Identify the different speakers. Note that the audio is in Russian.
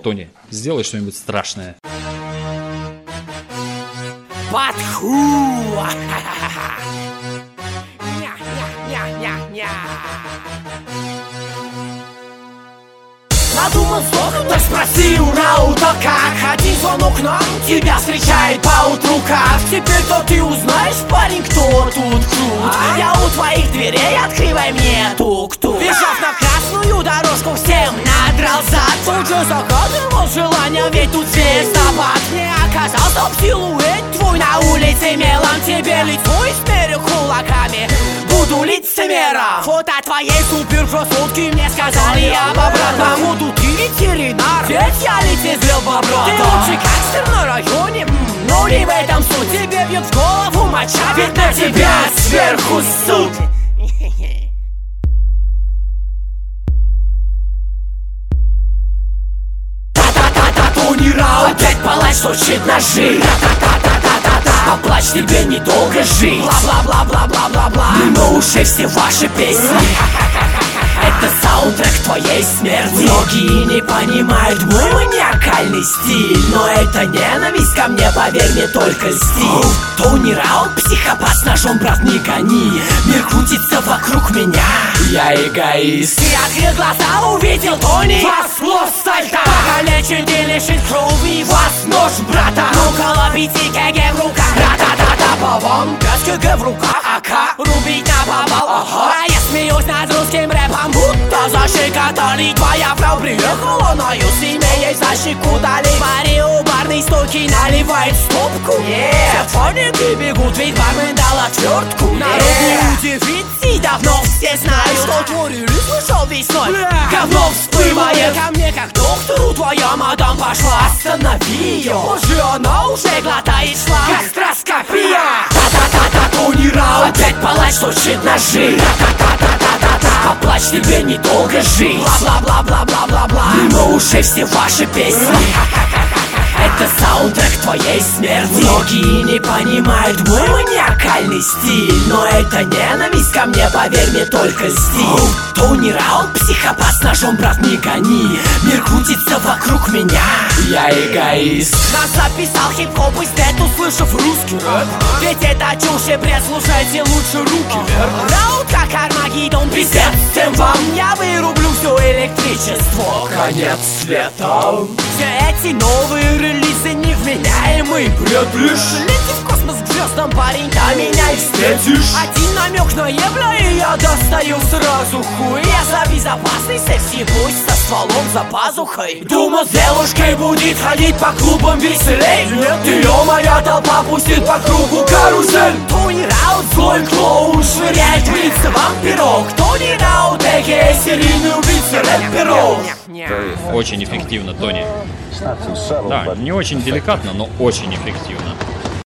Speaker 1: Тони, сделай что-нибудь страшное.
Speaker 2: Подху! Надумал вздох, так спроси у Раута, как один звонок нам тебя встречает поутру, как теперь-то ты узнаешь, парень, кто тут крут. Я у твоих дверей, открывай мне тук-тук. Бежав на красную дорожку, всем надрал зад. Тут же загадывал желание, ведь тут звездопад. Не оказался в силуэт твой на улице мелом. Тебе лицо измерю кулаками, буду лицемером. Фото твоей суперкрасотки мне сказали об обратном. Тут ты ветеринар, ведь я лицезрел бобра. Ты лучший гангстер на районе, но не в этом суть. Тебе бьет в голову моча, ведь на тебя сверху суд. Тони Раут, опять палач точит ножи. Поплачь, тебе недолго жить. Бла-бла-бла-бла-бла-бла-бла. Но уже все ваши песни. Это саундтрек твоей смерти. Многие не понимают мой маниакальный стиль, но это ненависть ко мне, поверь мне, только стиль. Тони Раут, психопат с ножом, брат, не гони. Мир крутится вокруг меня, я эгоист. Ты открыл глаза, увидел Тони, вас лос-сальта. Покалечен, ты лишен крови, вас нож, брата. Около 5 кг в руках, ра-та-та-та, бабам. 5 кг в руках, АК, рубить на бабал, ага. А я смеюсь над русским рэпом, будто защекотали. Твоя фрау приехала на юси, ей за щеку дали. Пари у барной стойки наливает стопку. Все фоники бегут, ведь бармен дал отвертку. Народу дефицит, давно все знают, что творили, слышал весной. Говно всплывает ко мне, как доктору твоя мадам пошла. Останови ее, позже она уже глотает шлак. Гастроскопия. Та-та-та-та, Тони Раут, опять палач точит ножи. Та-та-та-та-та-та, поплачь, тебе недолго жить. Бла-бла-бла-бла-бла-бла-бла. Но уже все ваши песни. Это саундтрек твоей смерти. Многие не понимают мой маниакальный стиль, но это ненависть ко мне, поверь мне, только стиль. Тони Раут, психопат с ножом, брат, не гони. Мир крутится вокруг меня, я эгоист. Нас записал хип-хоп и стэт, услышав русский рэп. Ведь это чушь и бред, слушайте лучше руки вверх. Раут как Армагеддон, пиздец, тем вам я вырублю все электричество. Конец света. Все эти новые релизы невменяемый бред лишь. Лети в космос к звездам, парень, да меня и встретишь. Один намек на евро, и я достаю сразу хуй. Я за безопасный секси, пусть со стволом за пазухой. Думал, с девушкой будет ходить по клубам веселей. Нет, ее моя толпа пустит по кругу карусель. Тони Раут, злой клоун, швыряет в лицо вам пирог. Тони Раут, а.к.а. серийный убийца, рэп-пирог.
Speaker 1: Очень эффективно, Тони. Да, не очень деликатно, но очень эффективно.